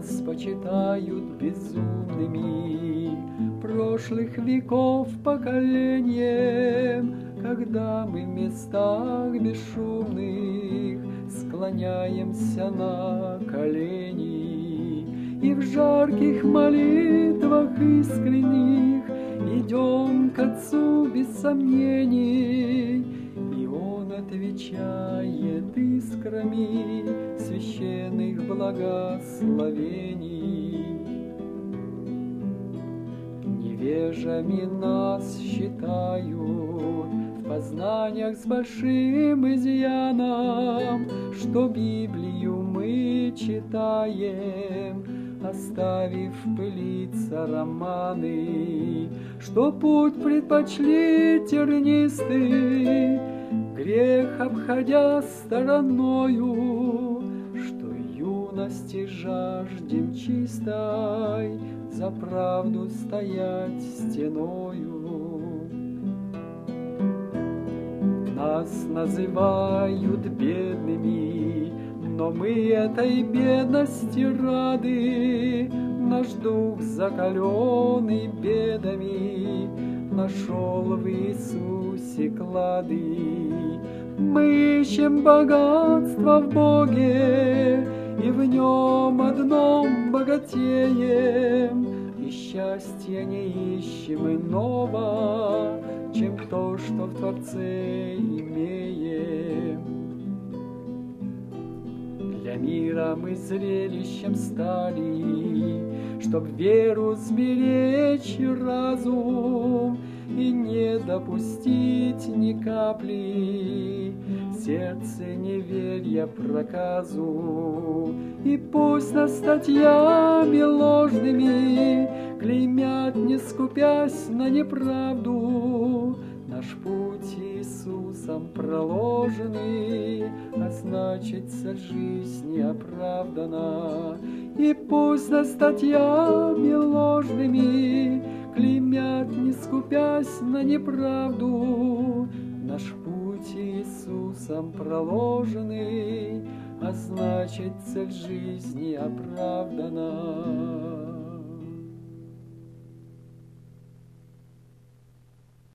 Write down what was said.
Нас почитают безумными прошлых веков поколением, когда мы в местах бесшумных склоняемся на колени и в жарких молитвах искренних идем к Отцу без сомнений, и Он отвечает искрами священных благословений. Невежами нас считают в познаниях с большим изъяном, что Библию мы читаем, оставив пылиться романы, что путь предпочли тернистый, грех обходя стороною, что юности жаждем чистой, за правду стоять стеною. Нас называют бедными, но мы этой бедности рады. Наш дух, закаленный бедами, нашел в Иисусе клады. Мы ищем богатство в Боге, и в Нем одном богатеем, и счастья не ищем иного, чем то, что в Творце имеем. Для мира мы зрелищем стали, чтоб веру сберечь и разум, и не допустить ни капли сердце неверия проказу. И пусть нас статьями ложными клеймят, не скупясь на неправду, наш путь Иисусом проложенный, а значит, цель жизни оправдана. И пусть нас статьями ложными клеймят, не скупясь на неправду, наш путь Иисусом проложенный, а значит, цель жизни оправдана.